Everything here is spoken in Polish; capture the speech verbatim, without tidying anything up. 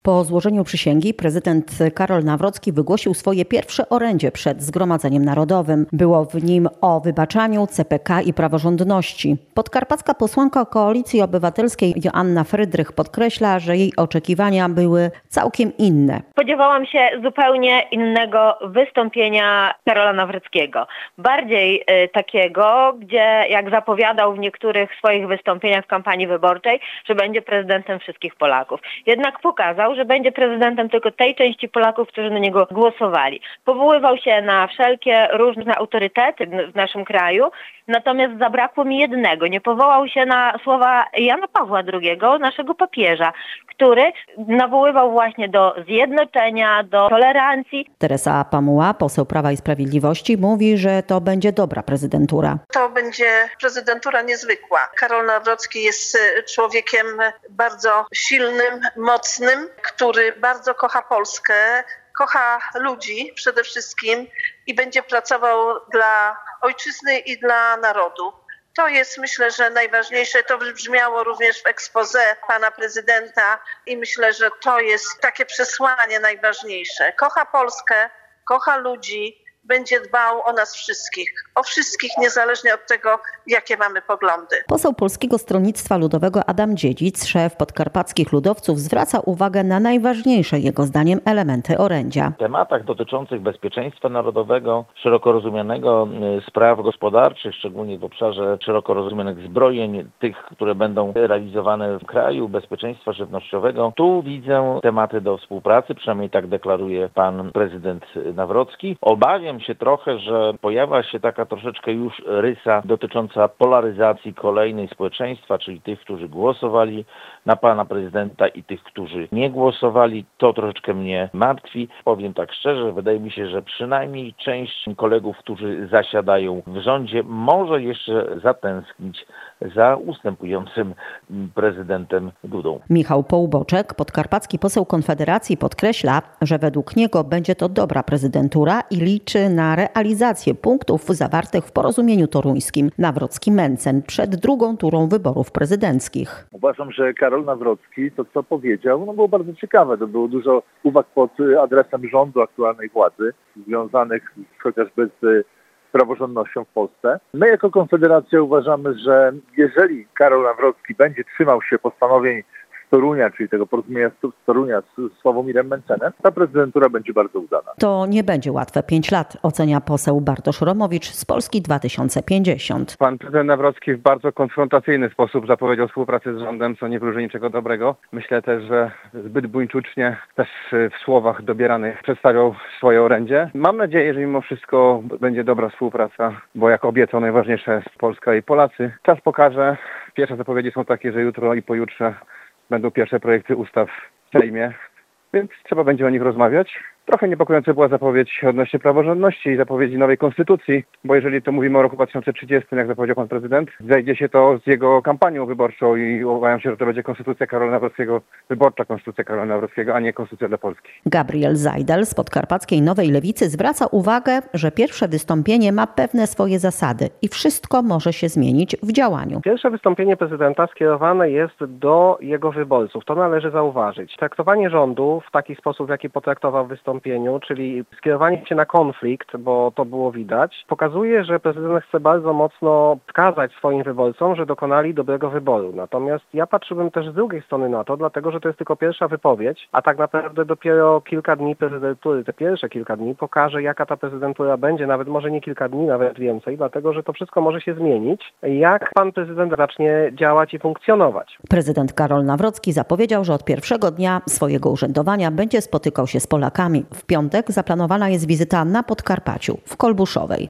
Po złożeniu przysięgi prezydent Karol Nawrocki wygłosił swoje pierwsze orędzie przed Zgromadzeniem Narodowym. Było w nim o wybaczaniu, C P K i praworządności. Podkarpacka posłanka Koalicji Obywatelskiej Joanna Frydrych podkreśla, że jej oczekiwania były całkiem inne. Spodziewałam się zupełnie innego wystąpienia Karola Nawrockiego. Bardziej y, takiego, gdzie jak zapowiadał w niektórych swoich wystąpieniach w kampanii wyborczej, że będzie prezydentem wszystkich Polaków. Jednak pokazał, że będzie prezydentem tylko tej części Polaków, którzy na niego głosowali. Powoływał się na wszelkie różne autorytety w naszym kraju, natomiast zabrakło mi jednego. Nie powołał się na słowa Jana Pawła drugiego, naszego papieża, który nawoływał właśnie do zjednoczenia, do tolerancji. Teresa Pamuła, poseł Prawa i Sprawiedliwości, mówi, że to będzie dobra prezydentura. To będzie prezydentura niezwykła. Karol Nawrocki jest człowiekiem bardzo silnym, mocnym, który bardzo kocha Polskę, kocha ludzi przede wszystkim i będzie pracował dla ojczyzny i dla narodu. To jest, myślę, że najważniejsze. To wybrzmiało również w exposé pana prezydenta i myślę, że to jest takie przesłanie najważniejsze. Kocha Polskę, kocha ludzi, będzie dbał o nas wszystkich, o wszystkich niezależnie od tego, jakie mamy poglądy. Poseł Polskiego Stronnictwa Ludowego Adam Dziedzic, szef podkarpackich ludowców, zwraca uwagę na najważniejsze jego zdaniem elementy orędzia. W tematach dotyczących bezpieczeństwa narodowego, szeroko rozumianego spraw gospodarczych, szczególnie w obszarze szeroko rozumianych zbrojeń, tych, które będą realizowane w kraju, bezpieczeństwa żywnościowego, tu widzę tematy do współpracy, przynajmniej tak deklaruje pan prezydent Nawrocki. Obawiam się trochę, że pojawia się taka troszeczkę już rysa dotycząca polaryzacji kolejnej społeczeństwa, czyli tych, którzy głosowali na pana prezydenta i tych, którzy nie głosowali. To troszeczkę mnie martwi. Powiem tak szczerze, wydaje mi się, że przynajmniej część kolegów, którzy zasiadają w rządzie, może jeszcze zatęsknić za ustępującym prezydentem Dudą. Michał Połuboczek, podkarpacki poseł Konfederacji, podkreśla, że według niego będzie to dobra prezydentura i liczy na realizację punktów zawartych w porozumieniu toruńskim Nawrocki-Mencen przed drugą turą wyborów prezydenckich. Uważam, że Karol Nawrocki, to co powiedział, no było bardzo ciekawe. To było dużo uwag pod adresem rządu aktualnej władzy, związanych chociażby z praworządnością w Polsce. My jako Konfederacja uważamy, że jeżeli Karol Nawrocki będzie trzymał się postanowień z Torunia, czyli tego porozumienia z Torunia z Sławomirem Mencenem, ta prezydentura będzie bardzo udana. To nie będzie łatwe pięć lat, ocenia poseł Bartosz Romowicz z Polski dwa tysiące pięćdziesiąt. Pan prezydent Nawrocki w bardzo konfrontacyjny sposób zapowiedział współpracę z rządem, co nie wróży niczego dobrego. Myślę też, że zbyt buńczucznie też w słowach dobieranych przedstawiał swoje orędzie. Mam nadzieję, że mimo wszystko będzie dobra współpraca, bo jak obiecał, najważniejsza jest Polska i Polacy. Czas pokaże. Pierwsze zapowiedzi są takie, że jutro i pojutrze będą pierwsze projekty ustaw w Sejmie, więc trzeba będzie o nich rozmawiać. Trochę niepokojąca była zapowiedź odnośnie praworządności i zapowiedzi nowej konstytucji, bo jeżeli to mówimy o roku dwa tysiące trzydziestym, jak zapowiedział pan prezydent, zajdzie się to z jego kampanią wyborczą i obawiam się, że to będzie konstytucja Karola Nawrockiego, wyborcza konstytucja Karola Nawrockiego, a nie konstytucja dla Polski. Gabriel Zajdel z podkarpackiej Nowej Lewicy zwraca uwagę, że pierwsze wystąpienie ma pewne swoje zasady i wszystko może się zmienić w działaniu. Pierwsze wystąpienie prezydenta skierowane jest do jego wyborców. To należy zauważyć. Traktowanie rządu w taki sposób, w jaki potraktował wystąpienie, czyli skierowanie się na konflikt, bo to było widać, pokazuje, że prezydent chce bardzo mocno wskazać swoim wyborcom, że dokonali dobrego wyboru. Natomiast ja patrzyłbym też z drugiej strony na to, dlatego że to jest tylko pierwsza wypowiedź, a tak naprawdę dopiero kilka dni prezydentury, te pierwsze kilka dni pokaże, jaka ta prezydentura będzie, nawet może nie kilka dni, nawet więcej, dlatego że to wszystko może się zmienić, jak pan prezydent zacznie działać i funkcjonować. Prezydent Karol Nawrocki zapowiedział, że od pierwszego dnia swojego urzędowania będzie spotykał się z Polakami. W piątek zaplanowana jest wizyta na Podkarpaciu, w Kolbuszowej.